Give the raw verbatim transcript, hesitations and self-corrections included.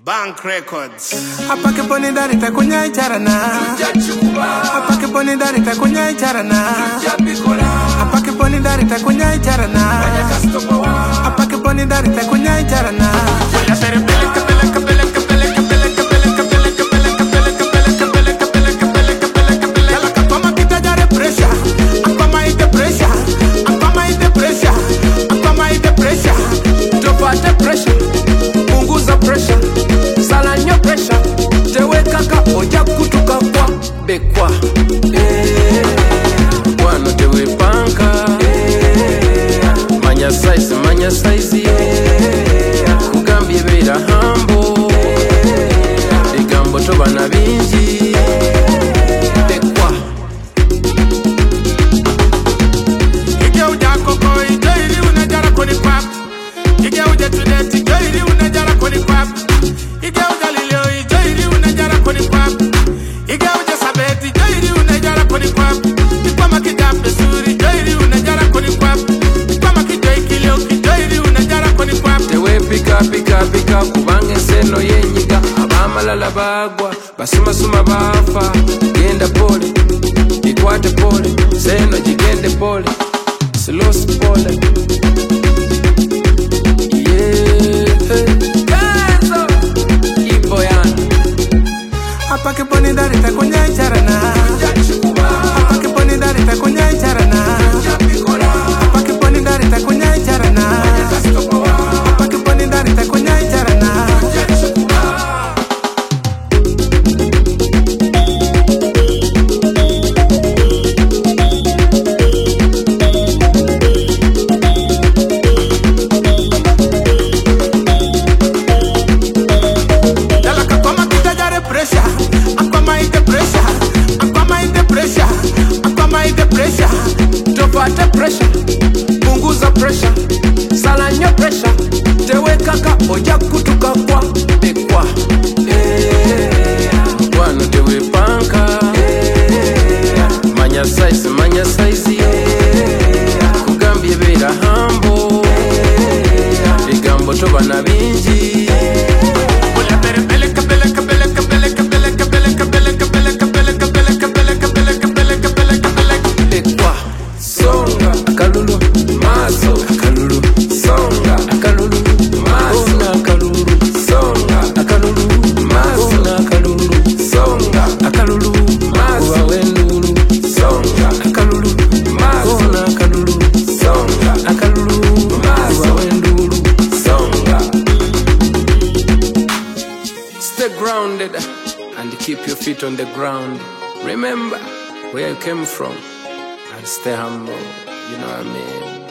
Bank Records. Apa ke poni dari ta kunya charana. Apa ke poni dari ta kunya charana. Apa ke poni dari ta kunya charana. Apa ke poni dari ta kunya charana. Bekwa eh wano tewe panka eh manya size manya size eh kugambye bera hambo eh bigambo to bana bingi bekwa ige uja koko ige iri unajara koni kwap ige uja tudeti ige iri unajara koni kwap ige uja lilio ige iri unajara koni kwap ige uja sabeti ige iri unajara koni kwap ikama kijape suri ige iri unajara koni kwap ikama kijoi kilio ige iri unajara koni kwap tewe pika pika pika kubange seno yenyiga abamalala bagwa basuma suma bafa genda pole ikwate pole seno jigende pole slow pole apa ke poni dari ta kunya charana. Apa ke poni dari ta kunya charana. Apa ke poni dari ta kunya charana. Apa ke poni dari ta kunya charana. Topata pressure, punguza pressure, salanya pressure, tewe kaka oja kutuka kwa bekwa eh wano tewe panka eh manya size manya size eh kugambye bera hambo eh bigambo to bana bingi Akalulu, maso, akalulu, songa, akalulu, maso, akalulu, songa, akalulu, maso, akalulu, songa, akalulu, maso, wendulu, songa, akalulu, maso, akalulu, songa, akalulu, maso, wendulu, songa. Stay grounded and keep your feet on the ground. Remember where you came from and stay humble. You know what I mean?